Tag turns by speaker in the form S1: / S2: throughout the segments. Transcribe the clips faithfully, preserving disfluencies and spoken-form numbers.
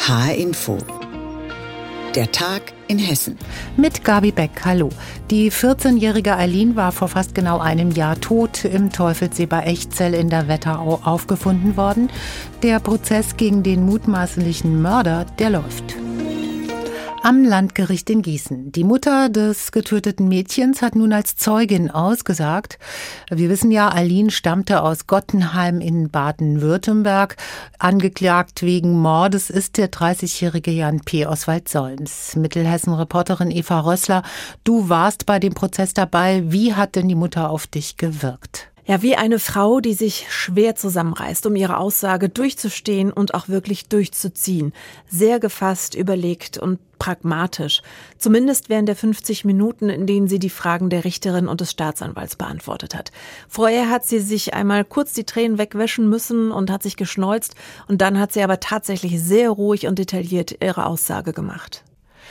S1: H R-Info. Der Tag in Hessen.
S2: Mit Gabi Beck, hallo. Die vierzehnjährige Eileen war vor fast genau einem Jahr tot im Teufelssee bei Echzell in der Wetterau aufgefunden worden. Der Prozess gegen den mutmaßlichen Mörder, der läuft. Am Landgericht in Gießen. Die Mutter des getöteten Mädchens hat nun als Zeugin ausgesagt. Wir wissen ja, Eileen stammte aus Gottenheim in Baden-Württemberg. Angeklagt wegen Mordes ist der dreißigjährige Jan P. aus Waldsolms. Mittelhessen-Reporterin Eva Rössler, du warst bei dem Prozess dabei. Wie hat denn die Mutter auf dich gewirkt?
S3: Ja, wie eine Frau, die sich schwer zusammenreißt, um ihre Aussage durchzustehen und auch wirklich durchzuziehen. Sehr gefasst, überlegt und pragmatisch. Zumindest während der fünfzig Minuten, in denen sie die Fragen der Richterin und des Staatsanwalts beantwortet hat. Vorher hat sie sich einmal kurz die Tränen wegwischen müssen und hat sich geschneuzt. Und dann hat sie aber tatsächlich sehr ruhig und detailliert ihre Aussage gemacht.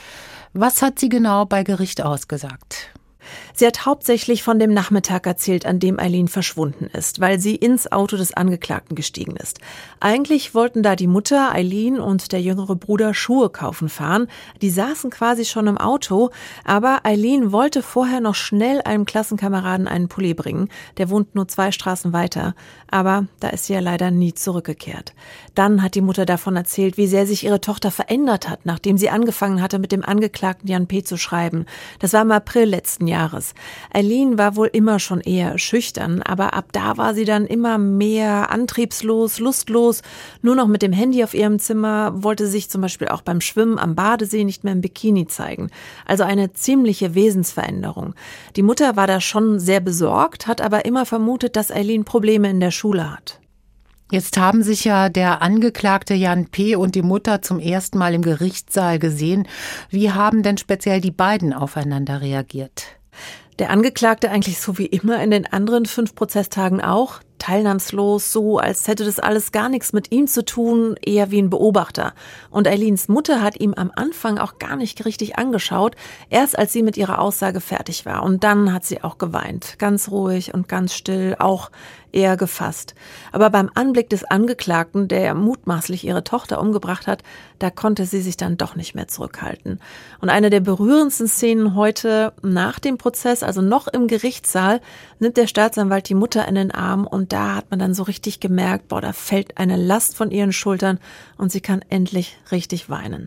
S2: Was hat sie genau bei Gericht ausgesagt?
S3: Sie hat hauptsächlich von dem Nachmittag erzählt, an dem Eileen verschwunden ist, weil sie ins Auto des Angeklagten gestiegen ist. Eigentlich wollten da die Mutter, Eileen und der jüngere Bruder Schuhe kaufen fahren. Die saßen quasi schon im Auto, aber Eileen wollte vorher noch schnell einem Klassenkameraden einen Pulli bringen. Der wohnt nur zwei Straßen weiter, aber da ist sie ja leider nie zurückgekehrt. Dann hat die Mutter davon erzählt, wie sehr sich ihre Tochter verändert hat, nachdem sie angefangen hatte, mit dem Angeklagten Jan P. zu schreiben. Das war im April letzten Jahres. Eileen war wohl immer schon eher schüchtern, aber ab da war sie dann immer mehr antriebslos, lustlos, nur noch mit dem Handy auf ihrem Zimmer, wollte sich zum Beispiel auch beim Schwimmen am Badesee nicht mehr im Bikini zeigen. Also eine ziemliche Wesensveränderung. Die Mutter war da schon sehr besorgt, hat aber immer vermutet, dass Eileen Probleme in der Schule hat.
S2: Jetzt haben sich ja der Angeklagte Jan P. und die Mutter zum ersten Mal im Gerichtssaal gesehen. Wie haben denn speziell die beiden aufeinander reagiert?
S3: Der Angeklagte eigentlich so wie immer in den anderen fünf Prozesstagen auch, teilnahmslos, so als hätte das alles gar nichts mit ihm zu tun, eher wie ein Beobachter. Und Eileens Mutter hat ihm am Anfang auch gar nicht richtig angeschaut, erst als sie mit ihrer Aussage fertig war. Und dann hat sie auch geweint, ganz ruhig und ganz still, auch eher gefasst. Aber beim Anblick des Angeklagten, der mutmaßlich ihre Tochter umgebracht hat, da konnte sie sich dann doch nicht mehr zurückhalten. Und eine der berührendsten Szenen heute nach dem Prozess, also noch im Gerichtssaal, nimmt der Staatsanwalt die Mutter in den Arm und da hat man dann so richtig gemerkt, boah, da fällt eine Last von ihren Schultern und sie kann endlich richtig weinen.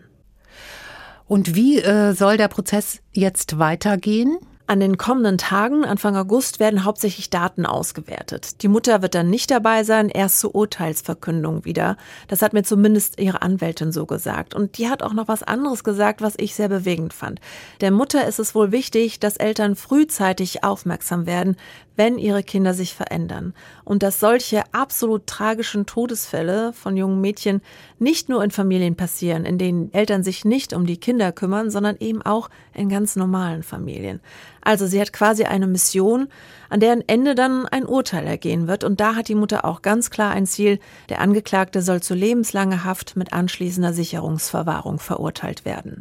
S2: Und wie äh, soll der Prozess jetzt weitergehen?
S3: An den kommenden Tagen, Anfang August, werden hauptsächlich Daten ausgewertet. Die Mutter wird dann nicht dabei sein, erst zur Urteilsverkündung wieder. Das hat mir zumindest ihre Anwältin so gesagt. Und die hat auch noch was anderes gesagt, was ich sehr bewegend fand. Der Mutter ist es wohl wichtig, dass Eltern frühzeitig aufmerksam werden, wenn ihre Kinder sich verändern. Und dass solche absolut tragischen Todesfälle von jungen Mädchen nicht nur in Familien passieren, in denen Eltern sich nicht um die Kinder kümmern, sondern eben auch in ganz normalen Familien. Also sie hat quasi eine Mission, an deren Ende dann ein Urteil ergehen wird. Und da hat die Mutter auch ganz klar ein Ziel. Der Angeklagte soll zu lebenslanger Haft mit anschließender Sicherungsverwahrung verurteilt werden.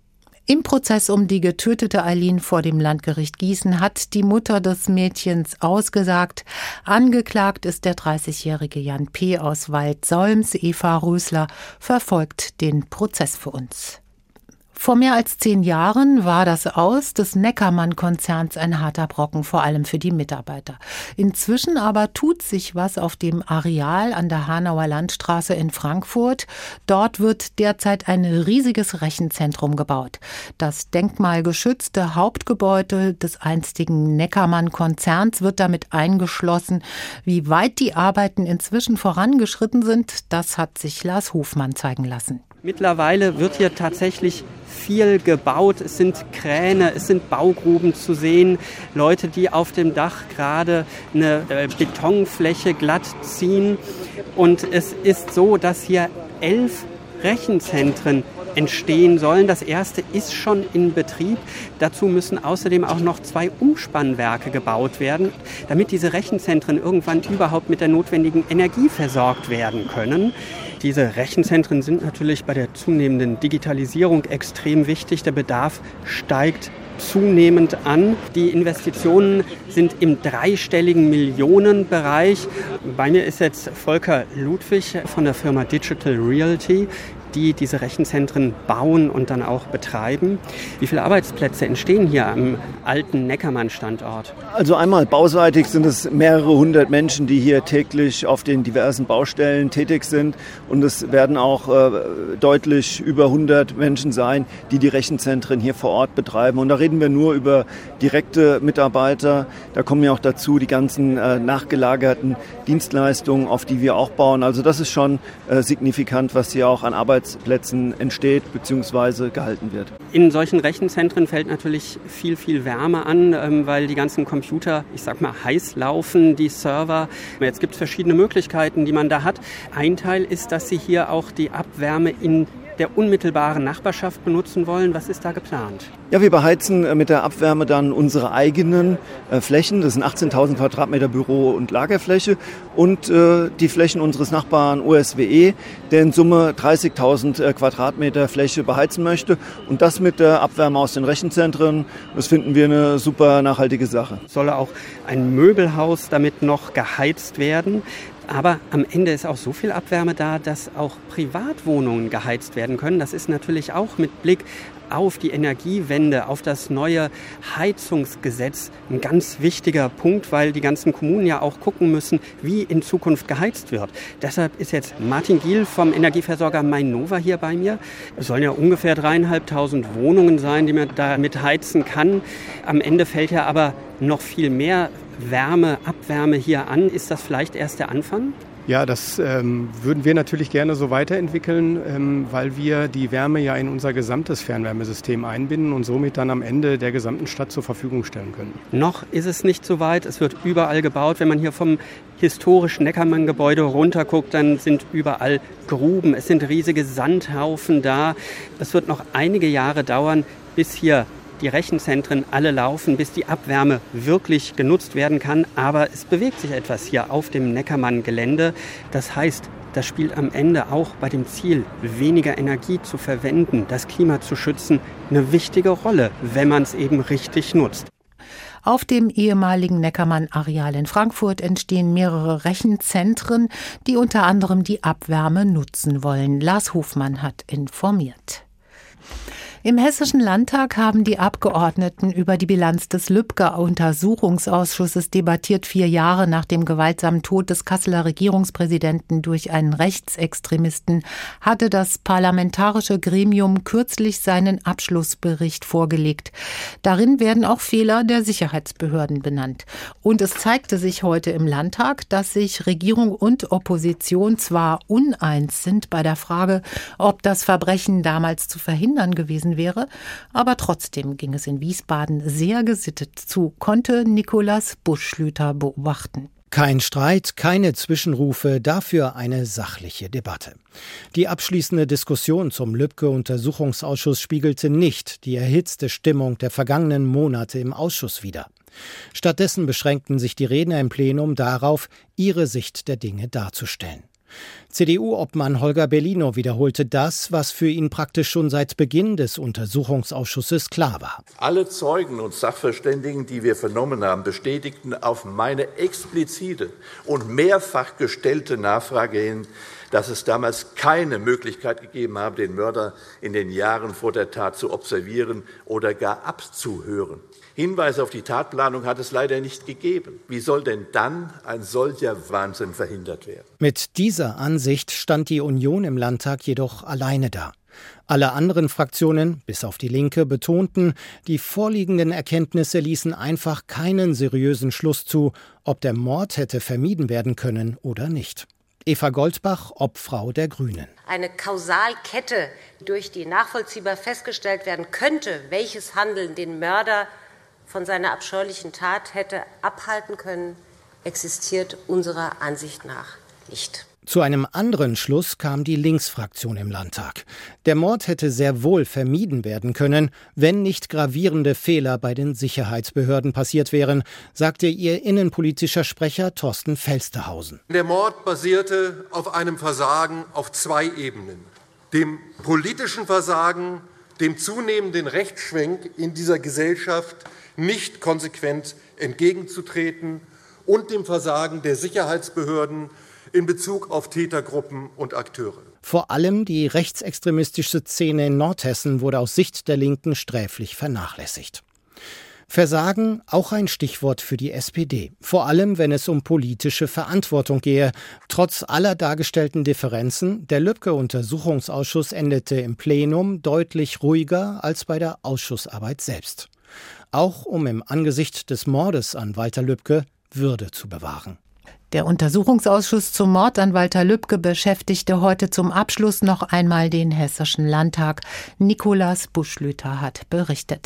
S2: Im Prozess um die getötete Eileen vor dem Landgericht Gießen hat die Mutter des Mädchens ausgesagt. Angeklagt ist der dreißigjährige Jan P. aus Waldsolms. Eva Rössler verfolgt den Prozess für uns. Vor mehr als zehn Jahren war das Aus des Neckermann-Konzerns ein harter Brocken, vor allem für die Mitarbeiter. Inzwischen aber tut sich was auf dem Areal an der Hanauer Landstraße in Frankfurt. Dort wird derzeit ein riesiges Rechenzentrum gebaut. Das denkmalgeschützte Hauptgebäude des einstigen Neckermann-Konzerns wird damit eingeschlossen. Wie weit die Arbeiten inzwischen vorangeschritten sind, das hat sich Lars Hofmann zeigen lassen.
S4: Mittlerweile wird hier tatsächlich viel gebaut. Es sind Kräne, es sind Baugruben zu sehen. Leute, die auf dem Dach gerade eine Betonfläche glatt ziehen. Und es ist so, dass hier elf Rechenzentren entstehen sollen. Das erste ist schon in Betrieb. Dazu müssen außerdem auch noch zwei Umspannwerke gebaut werden, damit diese Rechenzentren irgendwann überhaupt mit der notwendigen Energie versorgt werden können. Diese Rechenzentren sind natürlich bei der zunehmenden Digitalisierung extrem wichtig. Der Bedarf steigt zunehmend an. Die Investitionen sind im dreistelligen Millionenbereich. Bei mir ist jetzt Volker Ludwig von der Firma Digital Realty. die diese Rechenzentren bauen und dann auch betreiben. Wie viele Arbeitsplätze entstehen hier am alten Neckermann-Standort?
S5: Also einmal bauseitig sind es mehrere hundert Menschen, die hier täglich auf den diversen Baustellen tätig sind. Und es werden auch äh, deutlich über hundert Menschen sein, die die Rechenzentren hier vor Ort betreiben. Und da reden wir nur über direkte Mitarbeiter. Da kommen ja auch dazu die ganzen äh, nachgelagerten Dienstleistungen, auf die wir auch bauen. Also das ist schon äh, signifikant, was hier auch an Arbeitsplätzen entsteht bzw. gehalten wird.
S4: In solchen Rechenzentren fällt natürlich viel, viel Wärme an, ähm, weil die ganzen Computer, ich sag mal, heiß laufen, die Server. Jetzt gibt es verschiedene Möglichkeiten, die man da hat. Ein Teil ist, dass Sie hier auch die Abwärme in der unmittelbaren Nachbarschaft benutzen wollen. Was ist da geplant?
S5: Ja, wir beheizen mit der Abwärme dann unsere eigenen äh, Flächen. Das sind achtzehntausend Quadratmeter Büro- und Lagerfläche und äh, die Flächen unseres Nachbarn O S W E, der in Summe dreißigtausend äh, Quadratmeter Fläche beheizen möchte. Und das mit der Abwärme aus den Rechenzentren, das finden wir eine super nachhaltige Sache.
S4: Soll auch ein Möbelhaus damit noch geheizt werden? Aber am Ende ist auch so viel Abwärme da, dass auch Privatwohnungen geheizt werden können. Das ist natürlich auch mit Blick auf die Energiewende, auf das neue Heizungsgesetz ein ganz wichtiger Punkt, weil die ganzen Kommunen ja auch gucken müssen, wie in Zukunft geheizt wird. Deshalb ist jetzt Martin Giel vom Energieversorger Mainova hier bei mir. Es sollen ja ungefähr dreieinhalbtausend Wohnungen sein, die man da mit heizen kann. Am Ende fällt ja aber noch viel mehr Wärme, Abwärme hier an. Ist das vielleicht erst der Anfang?
S6: Ja, das ähm, würden wir natürlich gerne so weiterentwickeln, ähm, weil wir die Wärme ja in unser gesamtes Fernwärmesystem einbinden und somit dann am Ende der gesamten Stadt zur Verfügung stellen können.
S4: Noch ist es nicht so weit. Es wird überall gebaut. Wenn man hier vom historischen Neckermann-Gebäude runterguckt, dann sind überall Gruben. Es sind riesige Sandhaufen da. Es wird noch einige Jahre dauern, bis hier die Rechenzentren alle laufen, bis die Abwärme wirklich genutzt werden kann. Aber es bewegt sich etwas hier auf dem Neckermann-Gelände. Das heißt, das spielt am Ende auch bei dem Ziel, weniger Energie zu verwenden, das Klima zu schützen, eine wichtige Rolle, wenn man es eben richtig nutzt.
S2: Auf dem ehemaligen Neckermann-Areal in Frankfurt entstehen mehrere Rechenzentren, die unter anderem die Abwärme nutzen wollen. Lars Hofmann hat informiert. Im Hessischen Landtag haben die Abgeordneten über die Bilanz des Lübcke-Untersuchungsausschusses debattiert. Vier Jahre nach dem gewaltsamen Tod des Kasseler Regierungspräsidenten durch einen Rechtsextremisten hatte das parlamentarische Gremium kürzlich seinen Abschlussbericht vorgelegt. Darin werden auch Fehler der Sicherheitsbehörden benannt. Und es zeigte sich heute im Landtag, dass sich Regierung und Opposition zwar uneins sind bei der Frage, ob das Verbrechen damals zu verhindern gewesen wäre, aber trotzdem ging es in Wiesbaden sehr gesittet zu, konnte Nikolaus Buschlüter beobachten.
S7: Kein Streit, keine Zwischenrufe, dafür eine sachliche Debatte. Die abschließende Diskussion zum Lübcke-Untersuchungsausschuss spiegelte nicht die erhitzte Stimmung der vergangenen Monate im Ausschuss wider. Stattdessen beschränkten sich die Redner im Plenum darauf, ihre Sicht der Dinge darzustellen. C D U-Obmann Holger Bellino wiederholte das, was für ihn praktisch schon seit Beginn des Untersuchungsausschusses klar war.
S8: Alle Zeugen und Sachverständigen, die wir vernommen haben, bestätigten auf meine explizite und mehrfach gestellte Nachfrage hin, dass es damals keine Möglichkeit gegeben habe, den Mörder in den Jahren vor der Tat zu observieren oder gar abzuhören. Hinweise auf die Tatplanung hat es leider nicht gegeben. Wie soll denn dann ein solcher Wahnsinn verhindert werden?
S7: Mit dieser Ansicht stand die Union im Landtag jedoch alleine da. Alle anderen Fraktionen, bis auf die Linke, betonten, die vorliegenden Erkenntnisse ließen einfach keinen seriösen Schluss zu, ob der Mord hätte vermieden werden können oder nicht. Eva Goldbach, Obfrau der Grünen.
S9: Eine Kausalkette, durch die nachvollziehbar festgestellt werden könnte, welches Handeln den Mörder von seiner abscheulichen Tat hätte abhalten können, existiert unserer Ansicht nach nicht.
S7: Zu einem anderen Schluss kam die Linksfraktion im Landtag. Der Mord hätte sehr wohl vermieden werden können, wenn nicht gravierende Fehler bei den Sicherheitsbehörden passiert wären, sagte ihr innenpolitischer Sprecher Thorsten Felstehausen.
S10: Der Mord basierte auf einem Versagen auf zwei Ebenen. Dem politischen Versagen, dem zunehmenden Rechtsschwenk in dieser Gesellschaft nicht konsequent entgegenzutreten und dem Versagen der Sicherheitsbehörden, in Bezug auf Tätergruppen und Akteure.
S7: Vor allem die rechtsextremistische Szene in Nordhessen wurde aus Sicht der Linken sträflich vernachlässigt. Versagen, auch ein Stichwort für die S P D. Vor allem, wenn es um politische Verantwortung gehe. Trotz aller dargestellten Differenzen, der Lübcke-Untersuchungsausschuss endete im Plenum deutlich ruhiger als bei der Ausschussarbeit selbst. Auch um im Angesicht des Mordes an Walter Lübcke Würde zu bewahren.
S2: Der Untersuchungsausschuss zum Mord an Walter Lübcke beschäftigte heute zum Abschluss noch einmal den Hessischen Landtag. Nikolaus Buschlüter hat berichtet.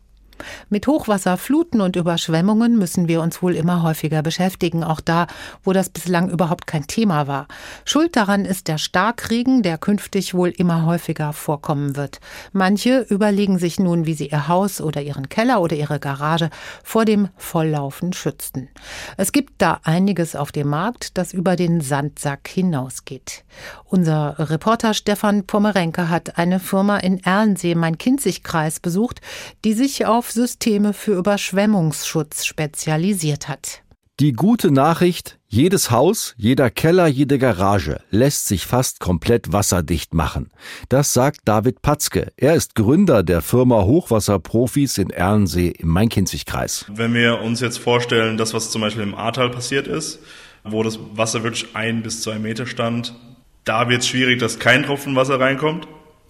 S2: Mit Hochwasser, Fluten und Überschwemmungen müssen wir uns wohl immer häufiger beschäftigen, auch da, wo das bislang überhaupt kein Thema war. Schuld daran ist der Starkregen, der künftig wohl immer häufiger vorkommen wird. Manche überlegen sich nun, wie sie ihr Haus oder ihren Keller oder ihre Garage vor dem Volllaufen schützen. Es gibt da einiges auf dem Markt, das über den Sandsack hinausgeht. Unser Reporter Stefan Pommerenke hat eine Firma in Erlensee, Main-Kinzig-Kreis, besucht, die sich auf Systeme für Überschwemmungsschutz spezialisiert hat.
S11: Die gute Nachricht: Jedes Haus, jeder Keller, jede Garage lässt sich fast komplett wasserdicht machen. Das sagt David Patzke. Er ist Gründer der Firma Hochwasserprofis in Erlensee im Main-Kinzig-Kreis.
S12: Wenn wir uns jetzt vorstellen, das, was zum Beispiel im Ahrtal passiert ist, wo das Wasser wirklich ein bis zwei Meter stand, da wird es schwierig, dass kein Tropfen Wasser reinkommt.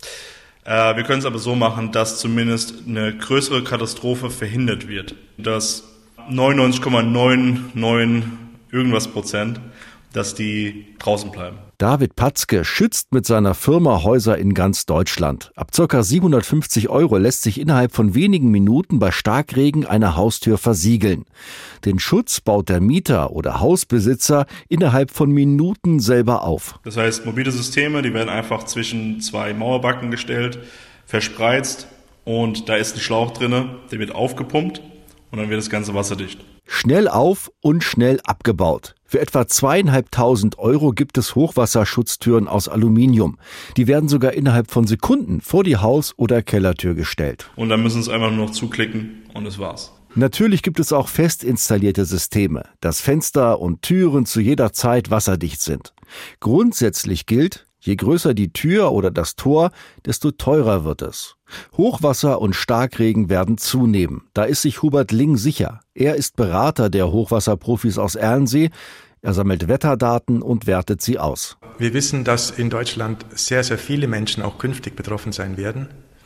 S12: Wir können es aber so machen, dass zumindest eine größere Katastrophe verhindert wird. Dass neunundneunzig Komma neunundneunzig irgendwas Prozent, dass die draußen bleiben.
S11: David Patzke schützt mit seiner Firma Häuser in ganz Deutschland. Ab ca. siebenhundertfünfzig Euro lässt sich innerhalb von wenigen Minuten bei Starkregen eine Haustür versiegeln. Den Schutz baut der Mieter oder Hausbesitzer innerhalb von Minuten selber auf.
S12: Das heißt, mobile Systeme, die werden einfach zwischen zwei Mauerbacken gestellt, verspreizt und da ist ein Schlauch drin, der wird aufgepumpt und dann wird das ganze wasserdicht.
S11: Schnell auf und schnell abgebaut. Für etwa zweieinhalbtausend Euro gibt es Hochwasserschutztüren aus Aluminium. Die werden sogar innerhalb von Sekunden vor die Haus- oder Kellertür gestellt.
S12: Und dann müssen sie es einfach nur noch zuklicken und das war's.
S11: Natürlich gibt es auch fest installierte Systeme, dass Fenster und Türen zu jeder Zeit wasserdicht sind. Grundsätzlich gilt: Je größer die Tür oder das Tor, desto teurer wird es. Hochwasser und Starkregen werden zunehmen. Da ist sich Hubert Ling sicher. Er ist Berater der Hochwasserprofis aus Erlensee. Er sammelt Wetterdaten und wertet sie aus.
S13: Wir wissen, dass in Deutschland sehr, sehr viele Menschen auch künftig betroffen sein werden,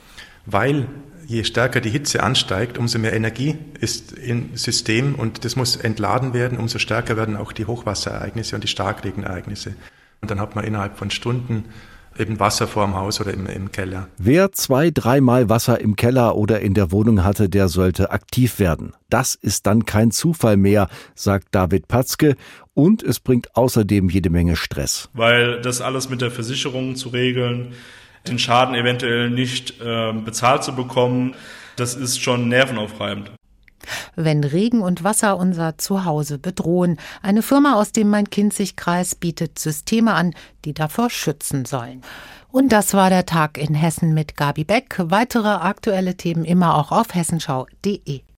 S13: weil je stärker die Hitze ansteigt, umso mehr Energie ist im System und das muss entladen werden, umso stärker werden auch die Hochwasserereignisse und die Starkregenereignisse. Und dann hat man innerhalb von Stunden eben Wasser vor dem Haus oder im, im Keller.
S11: Wer zwei, dreimal Wasser im Keller oder in der Wohnung hatte, der sollte aktiv werden. Das ist dann kein Zufall mehr, sagt David Patzke. Und es bringt außerdem jede Menge Stress.
S12: Weil das alles mit der Versicherung zu regeln, den Schaden eventuell nicht äh, bezahlt zu bekommen, das ist schon nervenaufreibend.
S2: Wenn Regen und Wasser unser Zuhause bedrohen. Eine Firma aus dem Main-Kinzig-Kreis bietet Systeme an, die davor schützen sollen. Und das war der Tag in Hessen mit Gabi Beck. Weitere aktuelle Themen immer auch auf hessenschau punkt de.